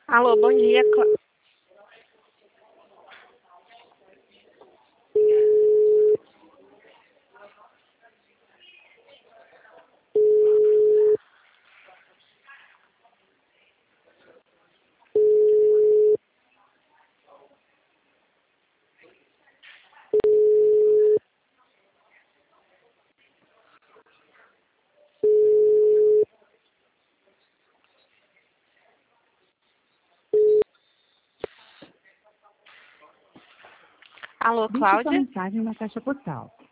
Alô, bom dia. Alô, Deixe sua Cláudia? mensagem na caixa postal.